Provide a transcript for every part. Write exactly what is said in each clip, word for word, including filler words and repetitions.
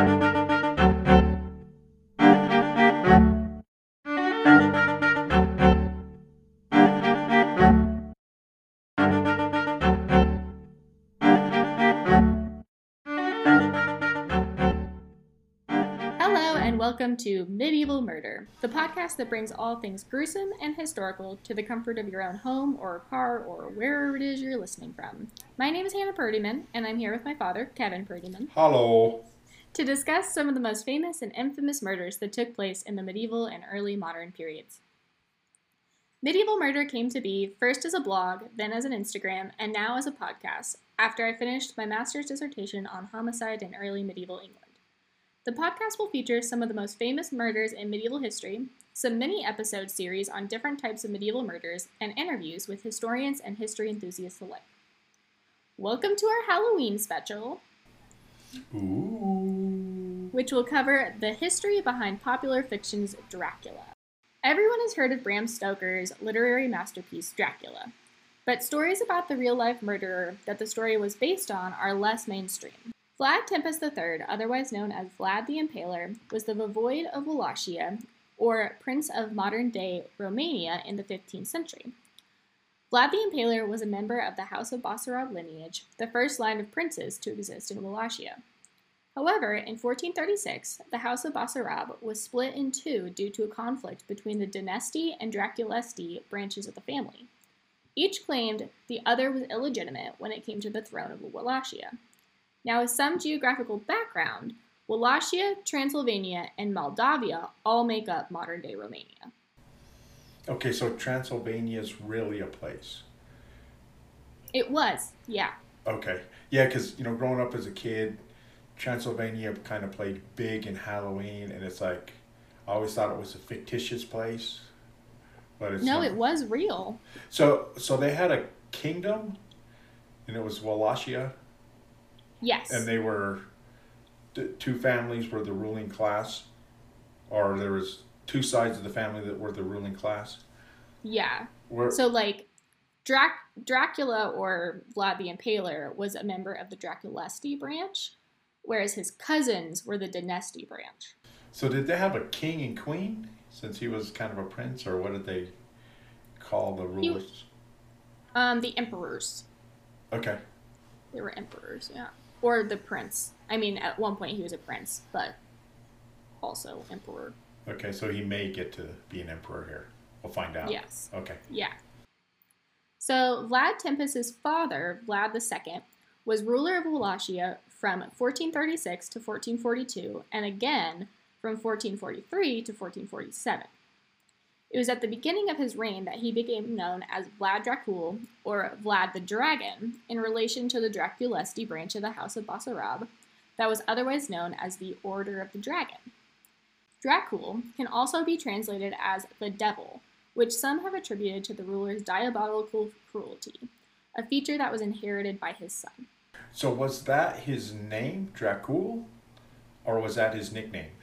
Welcome to Medieval Murder, the podcast that brings all things gruesome and historical to the comfort of your own home or car or wherever it is you're listening from. My name is Hannah Purdyman, and I'm here with my father, Kevin Purdyman. Hello. To discuss some of the most famous and infamous murders that took place in the medieval and early modern periods. Medieval Murder came to be first as a blog, then as an Instagram, and now as a podcast, after I finished my master's dissertation on homicide in early medieval England. The podcast will feature some of the most famous murders in medieval history, some mini-episode series on different types of medieval murders, and interviews with historians and history enthusiasts alike. Welcome to our Halloween special, Ooh. which will cover the history behind popular fiction's Dracula. Everyone has heard of Bram Stoker's literary masterpiece, Dracula, but stories about the real-life murderer that the story was based on are less mainstream. Vlad Tepes the Third, otherwise known as Vlad the Impaler, was the voivode of Wallachia, or prince of modern-day Romania in the fifteenth century. Vlad the Impaler was a member of the House of Basarab lineage, the first line of princes to exist in Wallachia. However, in fourteen thirty-six, the House of Basarab was split in two due to a conflict between the Dynasty and Draculesti branches of the family. Each claimed the other was illegitimate when it came to the throne of Wallachia. Now, with some geographical background, Wallachia, Transylvania, and Moldavia all make up modern-day Romania. Okay, so Transylvania is really a place. It was, yeah. Okay. Yeah, because, you know, growing up as a kid, Transylvania kind of played big in Halloween, and it's like, I always thought it was a fictitious place. But it's No, not. it was real. So, so they had a kingdom, and it was Wallachia? Yes. And they were, the two families were the ruling class, or there was two sides of the family that were the ruling class. Yeah. Where, So, like, Drac- Dracula, or Vlad the Impaler, was a member of the Draculesti branch, whereas his cousins were the Dynasty branch. so did they have a king and queen, since he was kind of a prince, or what did they call the rulers? Um, the emperors. Okay. They were emperors, yeah. Or the prince. I mean, at one point he was a prince, but also emperor. Okay, so he may get to be an emperor here. We'll find out. Yes. Okay. Yeah. So Vlad Tepes' father, Vlad the Second, was ruler of Wallachia from fourteen thirty-six to fourteen forty-two, and again from fourteen forty-three to fourteen forty-seven. It was at the beginning of his reign that he became known as Vlad Dracul, or Vlad the Dragon, in relation to the Draculesti branch of the House of Basarab, that was otherwise known as the Order of the Dragon. Dracul can also be translated as the Devil, which some have attributed to the ruler's diabolical cruelty, a feature that was inherited by his son. So was that his name, Dracul, or was that his nickname?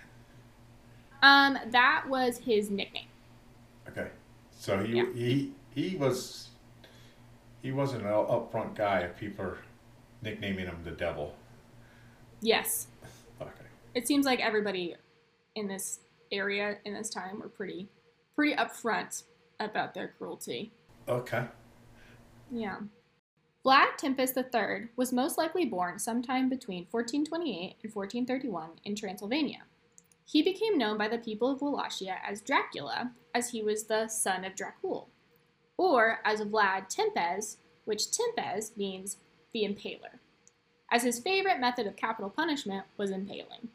Um, that was his nickname. Okay, so he Yeah. he he was he wasn't an upfront guy if people are nicknaming him the Devil. Yes. Okay. It seems like everybody in this area in this time were pretty pretty upfront about their cruelty. Okay. Yeah. Vlad Tepes the Third was most likely born sometime between fourteen twenty-eight and fourteen thirty-one in Transylvania. He became known by the people of Wallachia as Dracula, as he was the son of Dracul, or as Vlad Tepes, which Tepes means the impaler, as his favorite method of capital punishment was impaling.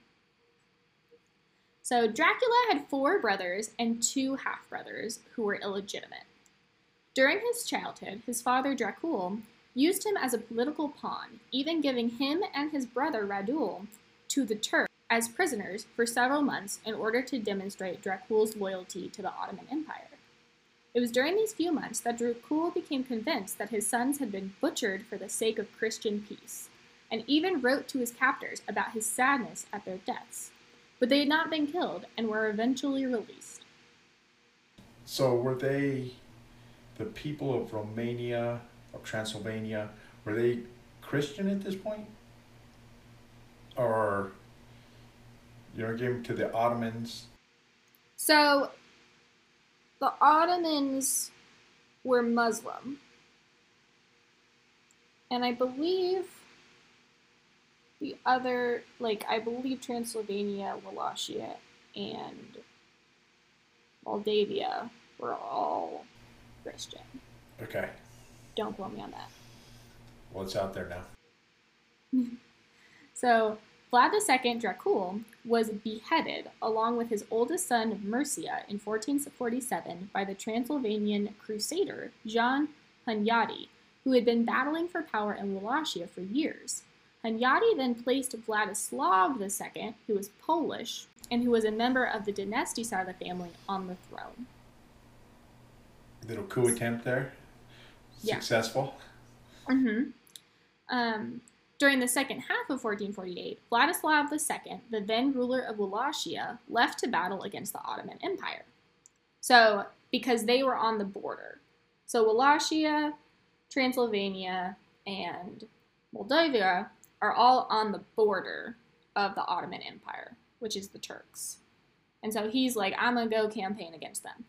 So Dracula had four brothers and two half-brothers who were illegitimate. During his childhood, his father Dracul used him as a political pawn, even giving him and his brother Radul to the Turks as prisoners for several months in order to demonstrate Dracul's loyalty to the Ottoman Empire. It was during these few months that Dracul became convinced that his sons had been butchered for the sake of Christian peace, and even wrote to his captors about his sadness at their deaths. But they had not been killed and were eventually released. So were they, the people of Romania, of Transylvania, were they Christian at this point? Or You know, gave him to the Ottomans. So, the Ottomans were Muslim. And I believe the other, like, I believe Transylvania, Wallachia, and Moldavia were all Christian. Okay. Don't quote me on that. Well, it's out there now. So, Vlad the Second Dracul was beheaded along with his oldest son Mircea in fourteen forty-seven by the Transylvanian crusader Jan Hunyadi, who had been battling for power in Wallachia for years. Hunyadi then placed Vladislav the Second, who was Polish, and who was a member of the dynasty side of the family, on the throne. Little coup attempt there. Yeah. Successful. Mm-hmm. Um, during the second half of fourteen forty-eight, Vladislav the Second, the then ruler of Wallachia, left to battle against the Ottoman Empire. So, because they were on the border. So Wallachia, Transylvania, and Moldavia are all on the border of the Ottoman Empire, which is the Turks. And so he's like, I'm going to go campaign against them.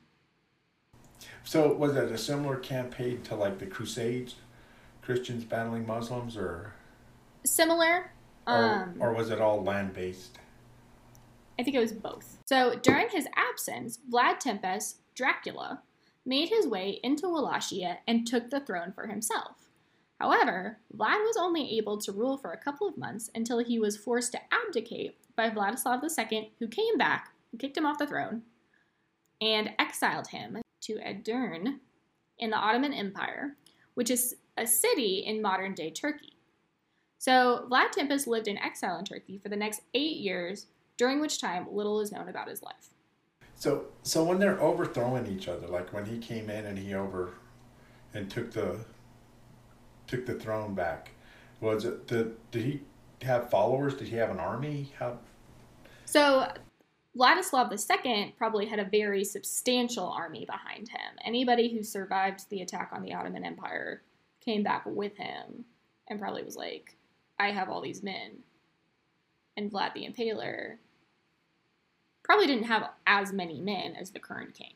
So was it a similar campaign to like the Crusades? Christians battling Muslims, or Similar. Um, or, or was it all land-based? I think it was both. So during his absence, Vlad Tepes, Dracula, made his way into Wallachia and took the throne for himself. However, Vlad was only able to rule for a couple of months until he was forced to abdicate by Vladislav the Second, who came back, who kicked him off the throne, and exiled him to Edirne in the Ottoman Empire, which is a city in modern-day Turkey. So Vlad Tepes lived in exile in Turkey for the next eight years, during which time little is known about his life. So, so when they're overthrowing each other, like when he came in and he over and took the took the throne back, was it the did he have followers? Did he have an army? How? So Vladislav the Second probably had a very substantial army behind him. Anybody who survived the attack on the Ottoman Empire came back with him and probably was like, I have all these men. And Vlad the Impaler probably didn't have as many men as the current king.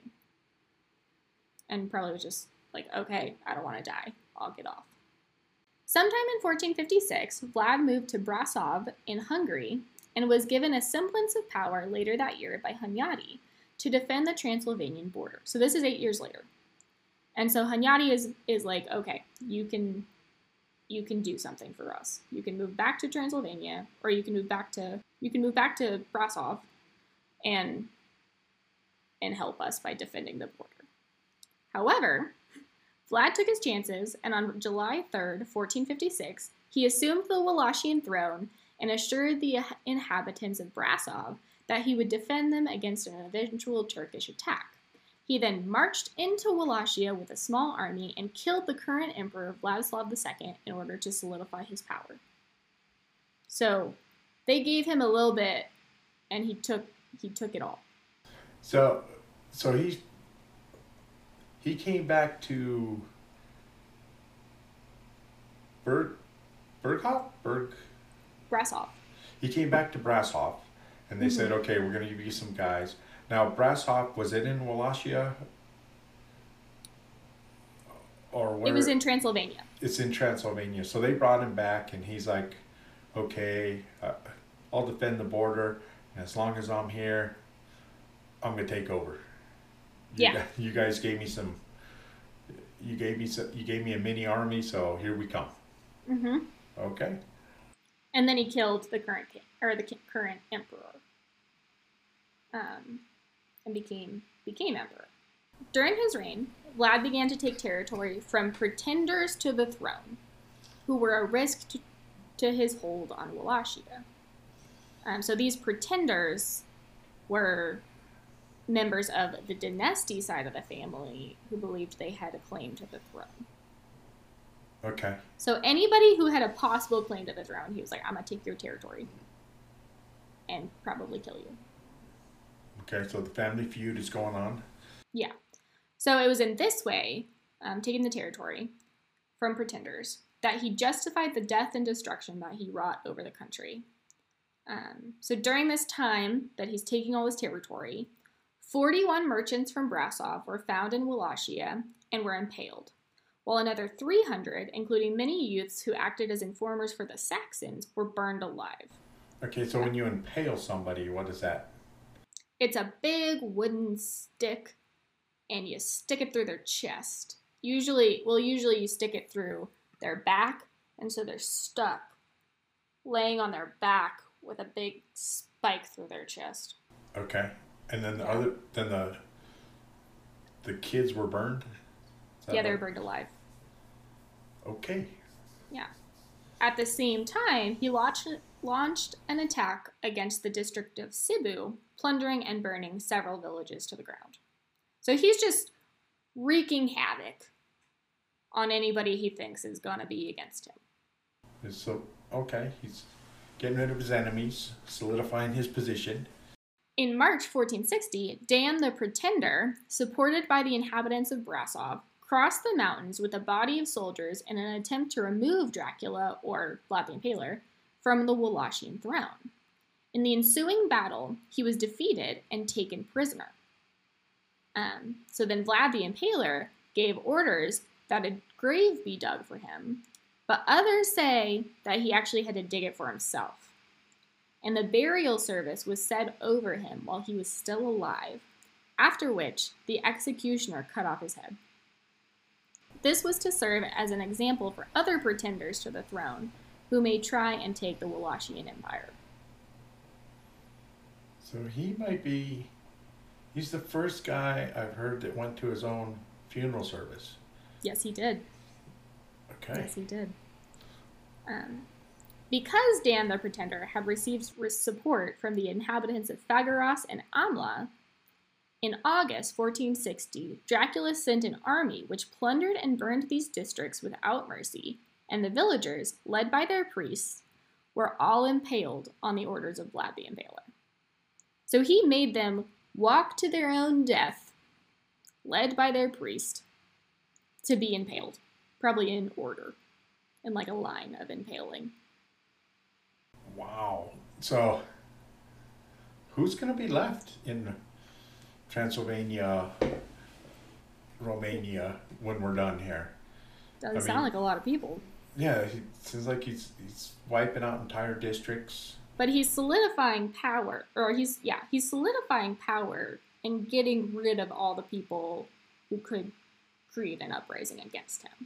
And probably was just like, okay, I don't want to die. I'll get off. Sometime in fourteen fifty-six, Vlad moved to Brasov in Hungary and was given a semblance of power later that year by Hunyadi to defend the Transylvanian border. So this is eight years later. And so Hunyadi is, is like, okay, you can, you can do something for us. You can move back to Transylvania, or you can move back to, you can move back to Brasov and, and help us by defending the border. However, Vlad took his chances, and on July third, fourteen fifty-six, he assumed the Wallachian throne and assured the inhabitants of Brasov that he would defend them against an eventual Turkish attack. He then marched into Wallachia with a small army and killed the current emperor, Vladislav the Second, in order to solidify his power. So they gave him a little bit, and he took he took it all. So, so he he came back to Berg Berghoff Berg. Brasov. He came back to Brasov, and they mm-hmm. said, "Okay, we're going to give you some guys." Now, Brasov, was it in Wallachia? Or where? It was in Transylvania. It's in Transylvania. So they brought him back, and he's like, "Okay, uh, I'll defend the border, and as long as I'm here, I'm going to take over." You yeah. Guys, you guys gave me some. You gave me some, You gave me a mini army, so here we come. Mm-hmm. Okay. And then he killed the current king, or the current emperor, um, and became became emperor. During his reign, Vlad began to take territory from pretenders to the throne, who were a risk to, to his hold on Wallachia. Um, so these pretenders were members of the dynasty side of the family who believed they had a claim to the throne. Okay. So anybody who had a possible claim to the throne, he was like, I'm going to take your territory and probably kill you. Okay, so the family feud is going on. Yeah. So it was in this way, um, taking the territory from pretenders, that he justified the death and destruction that he wrought over the country. Um, so during this time that he's taking all his territory, forty-one merchants from Brasov were found in Wallachia and were impaled, while another three hundred, including many youths who acted as informers for the Saxons, were burned alive. Okay, so when you impale somebody, what is that? It's a big wooden stick, and you stick it through their chest. Usually, well, usually you stick it through their back, and so they're stuck, laying on their back with a big spike through their chest. Okay, and then the other, then the the kids were burned. Yeah, they were burned alive. Okay. Yeah. At the same time, he launched launched an attack against the district of Sibiu, plundering and burning several villages to the ground. So he's just wreaking havoc on anybody he thinks is going to be against him. So, okay, he's getting rid of his enemies, solidifying his position. In March fourteen sixty, Dan the Pretender, supported by the inhabitants of Brasov, crossed the mountains with a body of soldiers in an attempt to remove Dracula, or Vlad the Impaler, from the Wallachian throne. In the ensuing battle, he was defeated and taken prisoner. Um, so then Vlad the Impaler gave orders that a grave be dug for him, but others say that he actually had to dig it for himself. And the burial service was said over him while he was still alive, after which the executioner cut off his head. This was to serve as an example for other pretenders to the throne who may try and take the Wallachian Empire. So he might be, he's the first guy I've heard that went to his own funeral service. Yes, he did. Okay. Yes, he did. Um, because Dan the Pretender had received support from the inhabitants of Fagaros and Amla, in August fourteen sixty, Dracula sent an army which plundered and burned these districts without mercy, and the villagers, led by their priests, were all impaled on the orders of Vlad the Impaler. So he made them walk to their own death, led by their priest, to be impaled, probably in order, in like a line of impaling. Wow. So who's going to be left in Transylvania, Romania when we're done here? Doesn't I sound mean, like a lot of people. Yeah, it seems like he's he's wiping out entire districts. But he's solidifying power, or he's, yeah, he's solidifying power and getting rid of all the people who could create an uprising against him.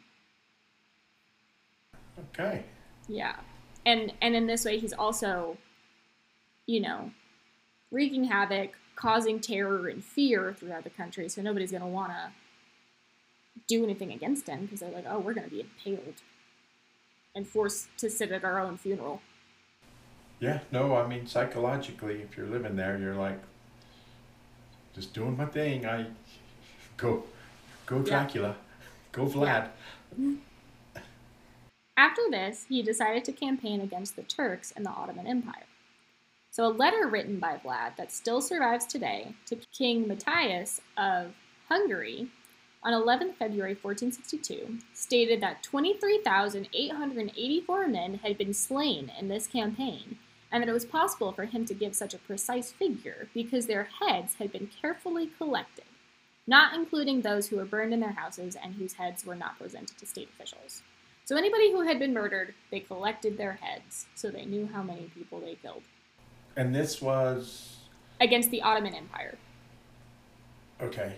Okay. Yeah. And and in this way, he's also, you know, wreaking havoc, causing terror and fear throughout the country, so nobody's going to want to do anything against him, because they're like, oh, we're going to be impaled and forced to sit at our own funeral. Yeah, no, I mean, psychologically, if you're living there, you're like, just doing my thing. I go, go Dracula, yeah. Go Vlad. Yeah. After this, he decided to campaign against the Turks and the Ottoman Empire. So a letter written by Vlad that still survives today to King Matthias of Hungary on eleventh February fourteen sixty-two stated that twenty-three thousand eight hundred eighty-four men had been slain in this campaign, and that it was possible for him to give such a precise figure because their heads had been carefully collected, not including those who were burned in their houses and whose heads were not presented to state officials. So anybody who had been murdered, they collected their heads, so they knew how many people they killed. And this was? Against the Ottoman Empire. Okay.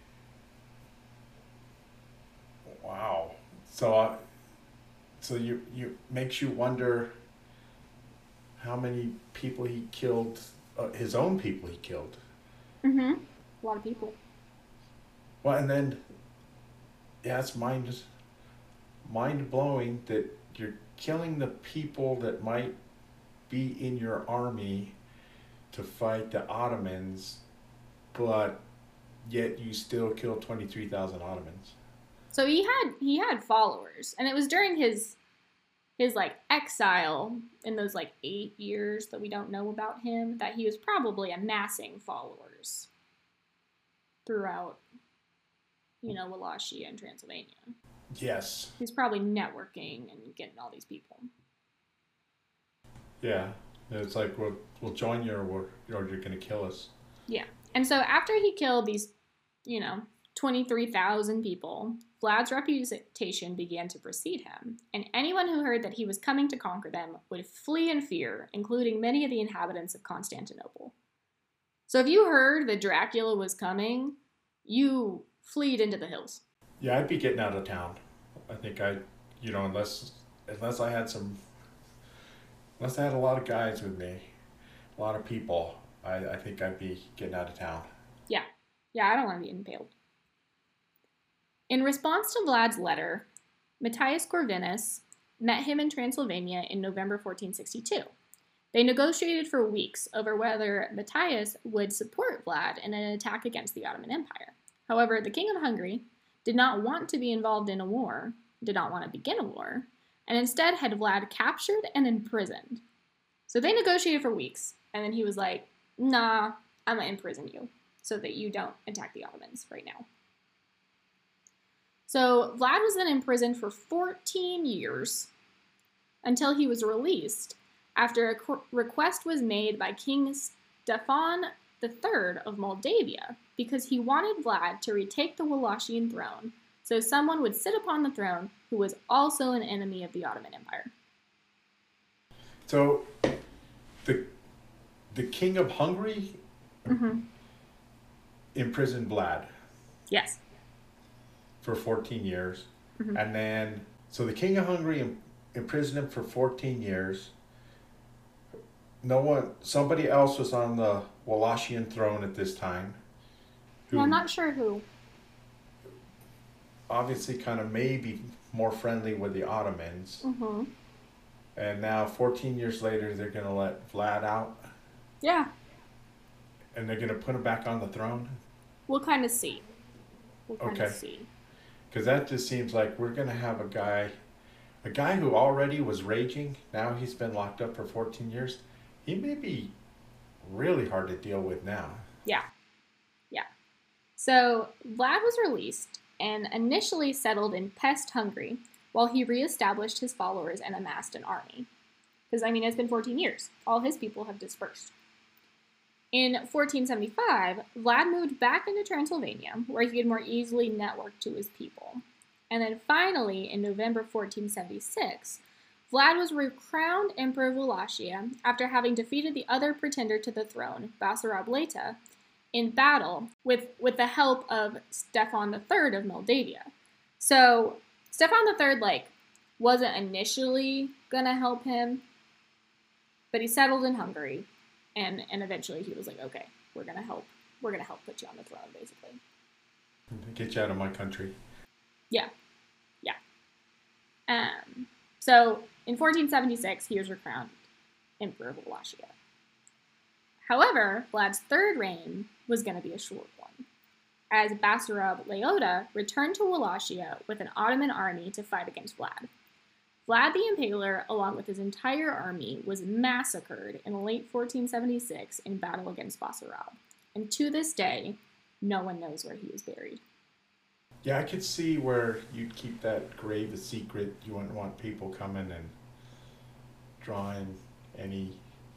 Wow. So, uh, so you you makes you wonder how many people he killed, uh, his own people he killed. Mm-hmm. A lot of people. Well, and then, yeah, it's mind, mind-blowing that you're killing the people that might be in your army to fight the Ottomans, but yet you still killed twenty-three thousand Ottomans. So he had he had followers, and it was during his his like exile in those like eight years that we don't know about him that he was probably amassing followers throughout, you know, Wallachia and Transylvania. Yes. He's probably networking and getting all these people. Yeah. It's like we'll we'll join you, or, we're, or you're gonna kill us. Yeah. And so after he killed these, you know, twenty-three thousand people, Vlad's reputation began to precede him, and anyone who heard that he was coming to conquer them would flee in fear, including many of the inhabitants of Constantinople. So if you heard that Dracula was coming, you fled into the hills. Yeah, I'd be getting out of town. I think I, you know, unless unless I had some, unless I had a lot of guys with me, a lot of people, I, I think I'd be getting out of town. Yeah. Yeah, I don't want to be impaled. In response to Vlad's letter, Matthias Corvinus met him in Transylvania in November fourteen sixty-two. They negotiated for weeks over whether Matthias would support Vlad in an attack against the Ottoman Empire. However, the King of Hungary did not want to be involved in a war, did not want to begin a war, and instead had Vlad captured and imprisoned. So they negotiated for weeks, and then he was like, nah, I'm going to imprison you so that you don't attack the Ottomans right now. So Vlad was then imprisoned for fourteen years until he was released after a request was made by King Stefan the Third of Moldavia because he wanted Vlad to retake the Wallachian throne so someone would sit upon the throne who was also an enemy of the Ottoman Empire. So the the King of Hungary mm-hmm. imprisoned Vlad. Yes. For fourteen years. Mm-hmm. And then, so the King of Hungary imprisoned him for fourteen years. No one, somebody else was on the Wallachian throne at this time. Yeah, I'm not sure who. Obviously kind of maybe more friendly with the Ottomans. Mm-hmm. And now fourteen years later, they're going to let Vlad out. Yeah. And they're going to put him back on the throne. We'll kind of see. We'll kind okay. of see. Because that just seems like we're going to have a guy, a guy who already was raging. Now he's been locked up for fourteen years. He may be really hard to deal with now. Yeah. Yeah. So Vlad was released and initially settled in Pest, Hungary, while he reestablished his followers and amassed an army. Because, I mean, it's been fourteen years. All his people have dispersed. In fourteen seventy-five, Vlad moved back into Transylvania, where he could more easily network to his people. And then finally, in November fourteen seventy-six, Vlad was recrowned Emperor of Wallachia after having defeated the other pretender to the throne, Basarab Leta, in battle with, with the help of Stefan the Third of Moldavia. So Stefan the Third, like, wasn't initially gonna help him, but he settled in Hungary, and, and eventually he was like, okay, we're gonna help, we're gonna help put you on the throne, basically. Get you out of my country. Yeah, yeah. Um, so in fourteen seventy-six, he was recrowned Emperor of Wallachia. However, Vlad's third reign was going to be a short one, as Basarab Leota returned to Wallachia with an Ottoman army to fight against Vlad. Vlad the Impaler, along with his entire army, was massacred in late fourteen seventy-six in battle against Basarab, and to this day, no one knows where he was buried. Yeah, I could see where you'd keep that grave a secret. You wouldn't want people coming and drawing any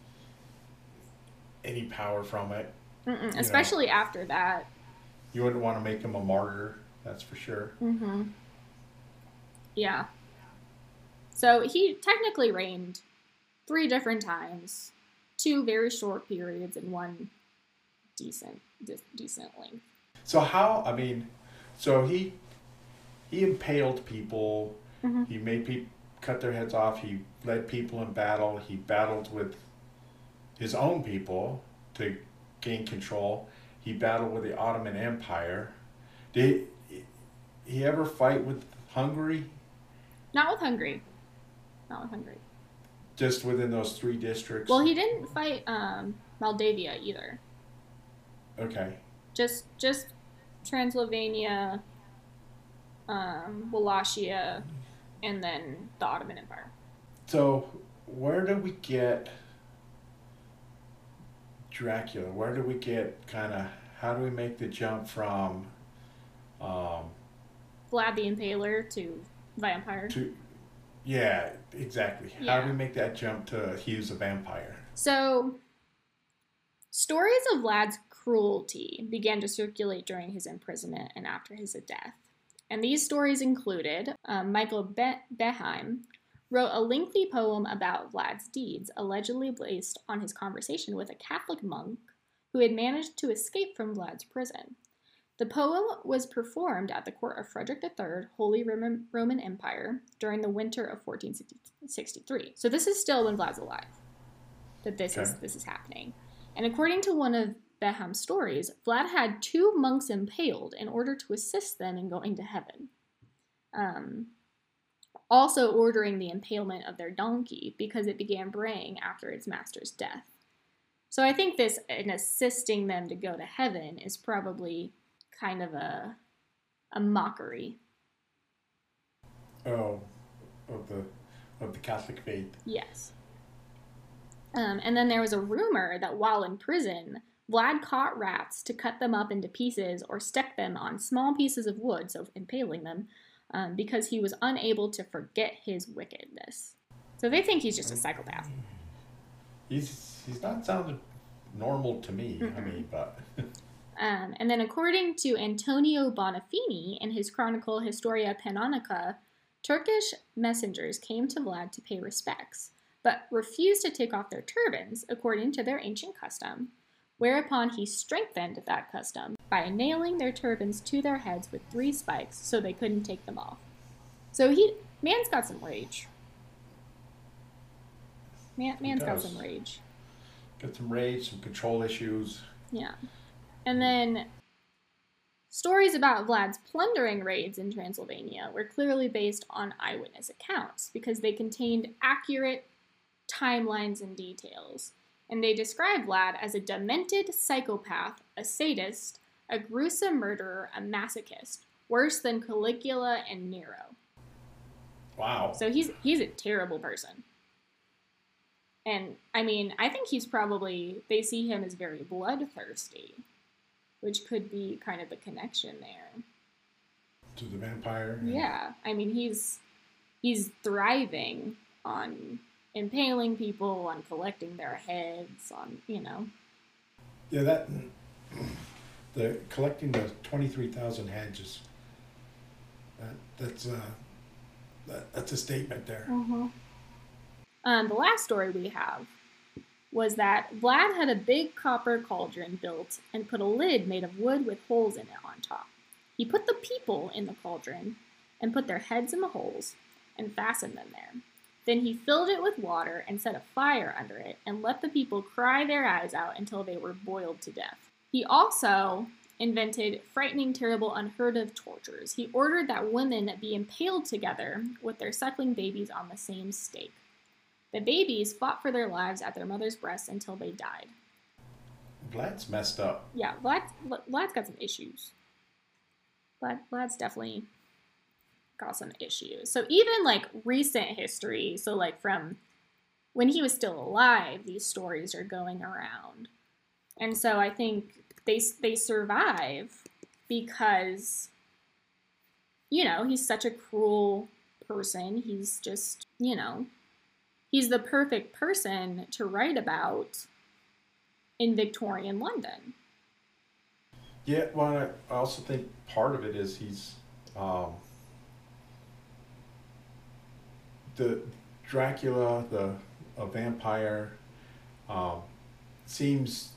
any power from it. Mm-mm, especially know. After that. You wouldn't want to make him a martyr, that's for sure. Mm-hmm. Yeah. So he technically reigned three different times, two very short periods and one decent, de- decent length. So how, I mean, so he he impaled people, mm-hmm. he made people cut their heads off, he led people in battle, he battled with his own people to gain control, he battled with the Ottoman Empire. Did he ever fight with Hungary? Not with Hungary. Not with Hungary. Just within those three districts? Well, he didn't fight um, Moldavia either. Okay. Just just Transylvania, um, Wallachia, and then the Ottoman Empire. So, where do we get Dracula? Where do we get kind of, how do we make the jump from um, Vlad the Impaler to vampire? To, yeah, exactly. Yeah. How do we make that jump to he was a vampire? So, stories of Vlad's cruelty began to circulate during his imprisonment and after his death. And these stories included um, Michael Be- Beheim wrote a lengthy poem about Vlad's deeds, allegedly based on his conversation with a Catholic monk who had managed to escape from Vlad's prison. The poem was performed at the court of Frederick the Third, Holy Roman Empire, during the winter of fourteen sixty-three. So this is still when Vlad's alive that this okay. is this is happening. And according to one of Beheim's stories, Vlad had two monks impaled in order to assist them in going to heaven. Um, also ordering the impalement of their donkey because it began braying after its master's death. So I think this, in assisting them to go to heaven, is probably kind of a a mockery. Oh, of the of the Catholic faith. Yes. Um, and then there was a rumor that while in prison, Vlad caught rats to cut them up into pieces or stick them on small pieces of wood, so impaling them, um, because he was unable to forget his wickedness. So they think he's just a psychopath. He's he's not sounding normal to me. Mm-hmm. I mean, but. um, and then according to Antonio Bonafini in his chronicle Historia Pannonica, Turkish messengers came to Vlad to pay respects, but refused to take off their turbans according to their ancient custom, whereupon he strengthened that custom by nailing their turbans to their heads with three spikes so they couldn't take them off. So he, man's got some rage. Man, man's got some rage. Got some rage, some control issues. Yeah. And then stories about Vlad's plundering raids in Transylvania were clearly based on eyewitness accounts because they contained accurate timelines and details. And they describe Vlad as a demented psychopath, a sadist, a gruesome murderer, a masochist, worse than Caligula and Nero. Wow. So he's he's a terrible person. And, I mean, I think he's probably, they see him as very bloodthirsty, which could be kind of the connection there. To the vampire? Yeah. yeah. I mean, he's he's thriving on impaling people, on collecting their heads, on, you know. Yeah, that, the collecting the twenty-three thousand heads is, that, that's, uh, that, that's a statement there. Mm-hmm. Um, the last story we have was that Vlad had a big copper cauldron built and put a lid made of wood with holes in it on top. He put the people in the cauldron and put their heads in the holes and fastened them there. Then he filled it with water and set a fire under it and let the people cry their eyes out until they were boiled to death. He also invented frightening, terrible, unheard of tortures. He ordered that women be impaled together with their suckling babies on the same stake. The babies fought for their lives at their mother's breasts until they died. Vlad's messed up. Yeah, Vlad, Vlad's got some issues. Vlad, Vlad's definitely got some issues. So even, like, recent history, so, like, from when he was still alive, these stories are going around. And so I think they, they survive because, you know, he's such a cruel person. He's just, you know... He's the perfect person to write about in Victorian London. Yeah, well, I also think part of it is he's um, the Dracula, the a vampire, um, seems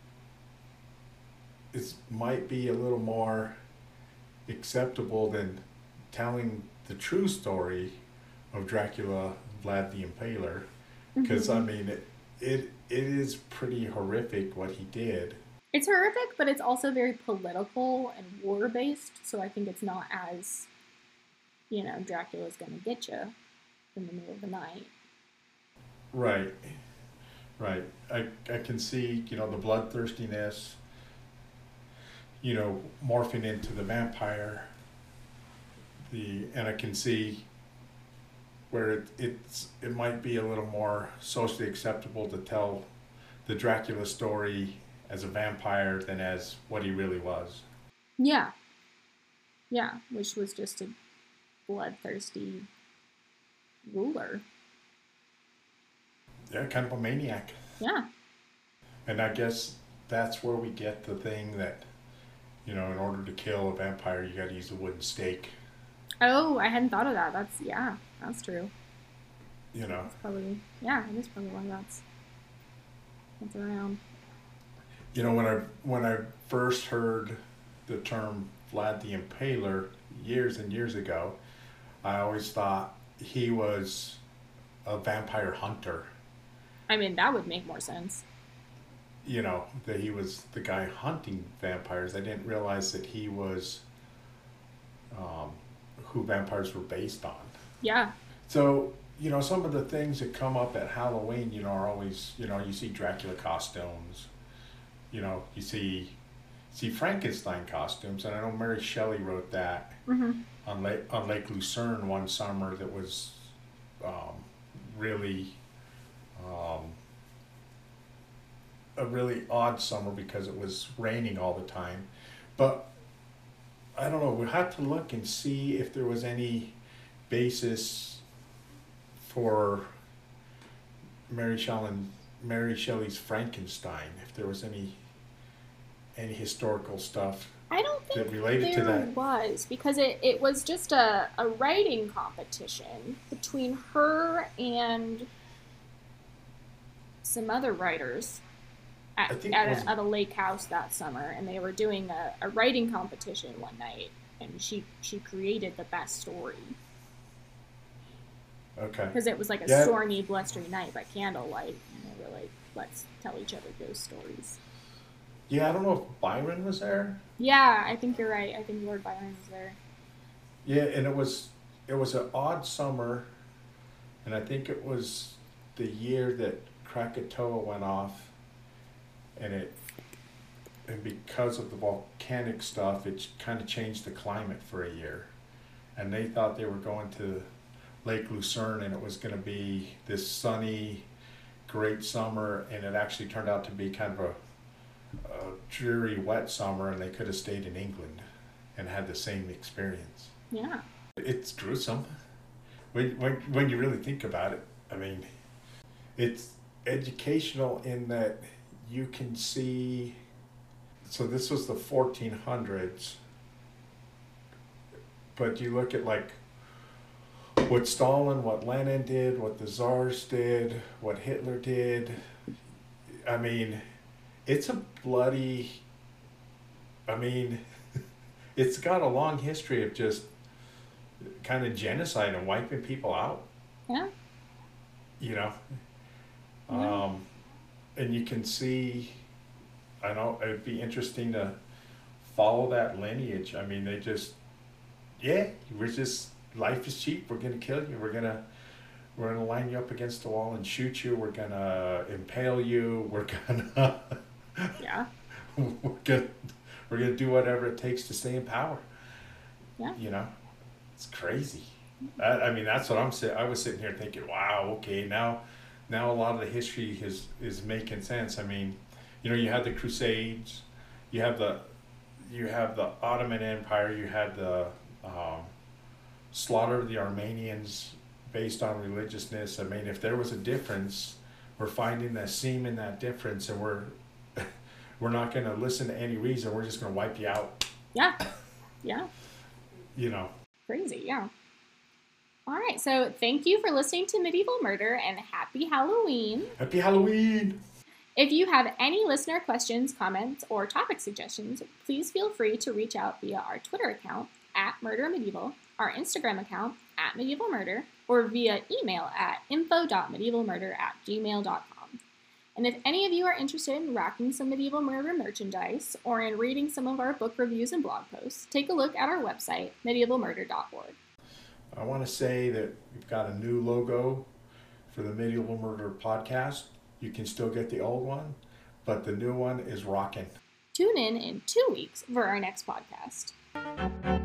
it might be a little more acceptable than telling the true story of Dracula, Vlad the Impaler, because mm-hmm. I mean it, it it is pretty horrific what he did. It's horrific, but it's also very political and war based, so I think it's not as, you know, Dracula's gonna get you in the middle of the night. Right, right. I I can see, you know, the bloodthirstiness, you know, morphing into the vampire. The and I can see where it, it's it might be a little more socially acceptable to tell the Dracula story as a vampire than as what he really was. Yeah. Yeah, which was just a bloodthirsty ruler. Yeah, kind of a maniac. Yeah. And I guess that's where we get the thing that, you know, in order to kill a vampire, you got to use a wooden stake. Oh, I hadn't thought of that. That's, yeah, that's true. You know. That's probably, yeah, it is probably why that's, that's around. You know, when I when I first heard the term Vlad the Impaler years and years ago, I always thought he was a vampire hunter. I mean, that would make more sense. You know, that he was the guy hunting vampires. I didn't realize that he was um, who vampires were based on. Yeah. So, you know, some of the things that come up at Halloween, you know, are always, you know, you see Dracula costumes, you know, you see see Frankenstein costumes, and I know Mary Shelley wrote that Mm-hmm. on Lake on Lake Lucerne one summer. That was um, really um, a really odd summer because it was raining all the time. But I don't know. We had to look and see if there was any basis for Mary Shelley, Mary Shelley's Frankenstein. If there was any any historical stuff I don't think that related to there that. was, because it, it was just a, a writing competition between her and some other writers I at, think at, was- a, at a lake house that summer, and they were doing a, a writing competition one night, and she she created the best story Okay. because it was like a Yeah. stormy, blustery night by candlelight, and they were like, let's tell each other ghost stories. Yeah, I don't know if Byron was there. Yeah, I think you're right. I think Lord Byron was there. Yeah, and it was it was an odd summer, and I think it was the year that Krakatoa went off, and it and because of the volcanic stuff, it kind of changed the climate for a year, and they thought they were going to Lake Lucerne, and it was going to be this sunny, great summer, and it actually turned out to be kind of a, a dreary, wet summer, and they could have stayed in England and had the same experience. Yeah. It's gruesome when, when, when you really think about it. I mean, it's educational in that you can see. So this was the fourteen hundreds, but you look at like what Stalin, what Lenin did, what the Tsars did, what Hitler did. I mean, it's a bloody, I mean, it's got a long history of just kind of genocide and wiping people out. Yeah. You know? Yeah. Um, and you can see, I know it'd be interesting to follow that lineage. I mean, they just, yeah, we're just, life is cheap. We're going to kill you. We're going to, we're going to line you up against the wall and shoot you. We're going to impale you. We're going to, Yeah. we're going we're going to do whatever it takes to stay in power. Yeah. You know, it's crazy. I, I mean, that's what I'm saying. I was sitting here thinking, wow, okay, now, now a lot of the history is, is making sense. I mean, you know, you had the Crusades, you have the, you have the Ottoman Empire, you had the um, slaughter of the Armenians based on religiousness. I mean, if there was a difference, we're finding that seam in that difference, and we're we're not going to listen to any reason. We're just going to wipe you out. Yeah. Yeah. You know. Crazy. Yeah. All right. So thank you for listening to Medieval Murder, and happy Halloween. Happy Halloween. If you have any listener questions, comments, or topic suggestions, please feel free to reach out via our Twitter account at Murder Medieval, our Instagram account at Medieval Murder, or via email at info dot medieval murder at gmail dot com. And if any of you are interested in rocking some Medieval Murder merchandise or in reading some of our book reviews and blog posts, take a look at our website, medieval murder dot org. I want to say that we've got a new logo for the Medieval Murder podcast. You can still get the old one, but the new one is rocking. Tune in in two weeks for our next podcast.